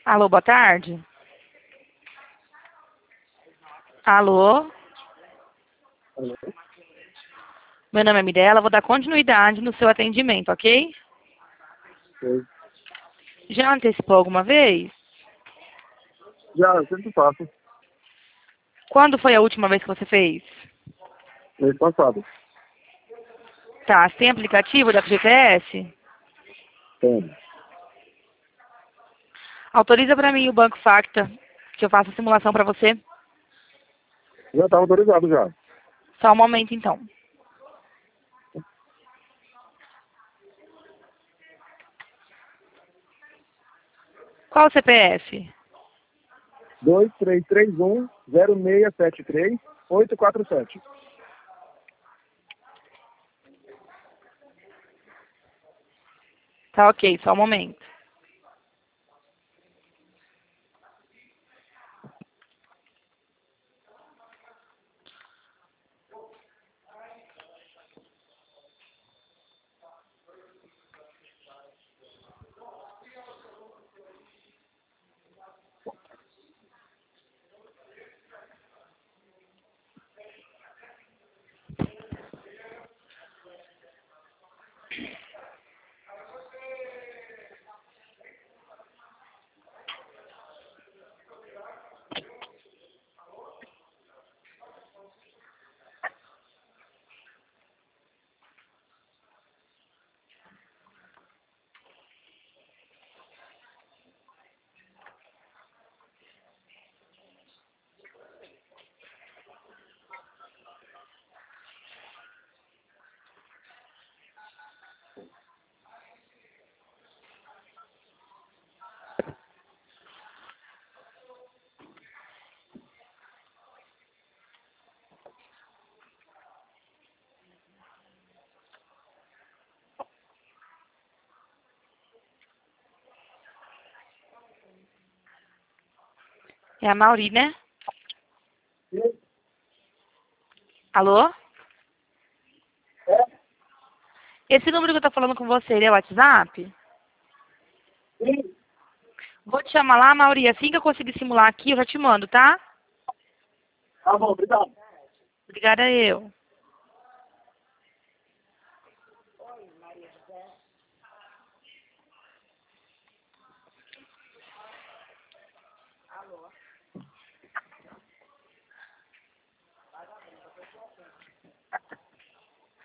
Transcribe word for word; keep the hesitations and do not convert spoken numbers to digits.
Alô, boa tarde. Alô? Alô? Meu nome é Mirella, vou dar continuidade no seu atendimento, ok? Sei. Já antecipou alguma vez? Já, eu sempre faço. Quando foi a última vez que você fez? Mês passado. Tá, você tem aplicativo da G P S? Tem. Autoriza pra mim o Banco Facta, que eu faço a simulação pra você. Já tá autorizado já. Só um momento, então. Qual o C P F? dois três três um zero seis sete três oito quatro sete. Tá ok, só um momento. É a Mauri, né? Alô? Esse número que eu tô falando com você, ele é o WhatsApp? Sim. Vou te chamar lá, Mauri. Assim que eu conseguir simular aqui, eu já te mando, tá? Tá bom, obrigado. Obrigada eu.